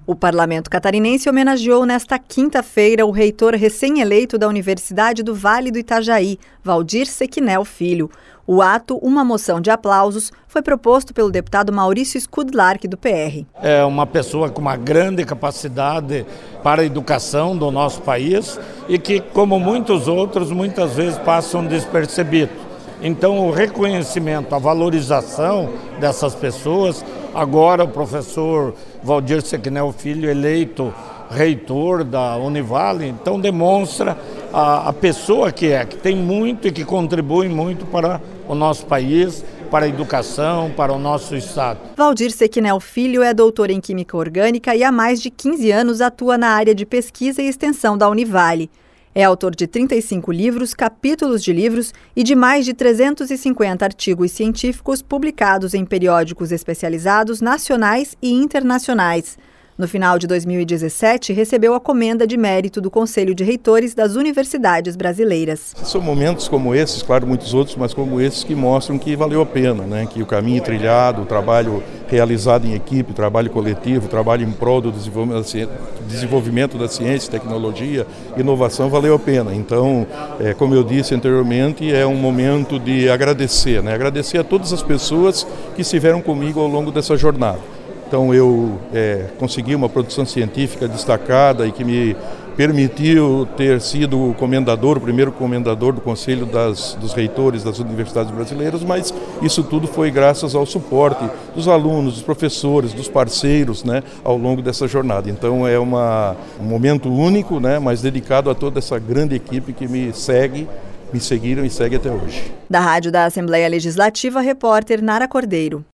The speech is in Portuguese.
O Parlamento Catarinense homenageou nesta quinta-feira o reitor recém-eleito da Universidade do Vale do Itajaí, Valdir Sequinel Filho. O ato, uma moção de aplausos, foi proposto pelo deputado Maurício Skudlark, do PR. É uma pessoa com uma grande capacidade para a educação do nosso país e que, como muitos outros, muitas vezes passam despercebidos. Então, o reconhecimento, a valorização dessas pessoas, agora o professor Valdir Sequinel Filho eleito reitor da Univale, então demonstra a pessoa que tem muito e que contribui muito para o nosso país, para a educação, para o nosso estado. Valdir Sequinel Filho é doutor em Química Orgânica e há mais de 15 anos atua na área de pesquisa e extensão da Univale. É autor de 35 livros, capítulos de livros e de mais de 350 artigos científicos publicados em periódicos especializados nacionais e internacionais. No final de 2017, recebeu a comenda de mérito do Conselho de Reitores das Universidades Brasileiras. São momentos como esses, claro, muitos outros, mas como esses que mostram que valeu a pena, né? Que o caminho trilhado, o trabalho realizado em equipe, o trabalho coletivo, o trabalho em prol do desenvolvimento da ciência, tecnologia, inovação, valeu a pena. Então, como eu disse anteriormente, é um momento de agradecer, né? Agradecer a todas as pessoas que estiveram comigo ao longo dessa jornada. Então eu consegui uma produção científica destacada e que me permitiu ter sido o primeiro comendador do Conselho dos Reitores das Universidades Brasileiras, mas isso tudo foi graças ao suporte dos alunos, dos professores, dos parceiros, né, ao longo dessa jornada. Então é um momento único, né, mas dedicado a toda essa grande equipe que me seguiram e segue até hoje. Da Rádio da Assembleia Legislativa, repórter Nara Cordeiro.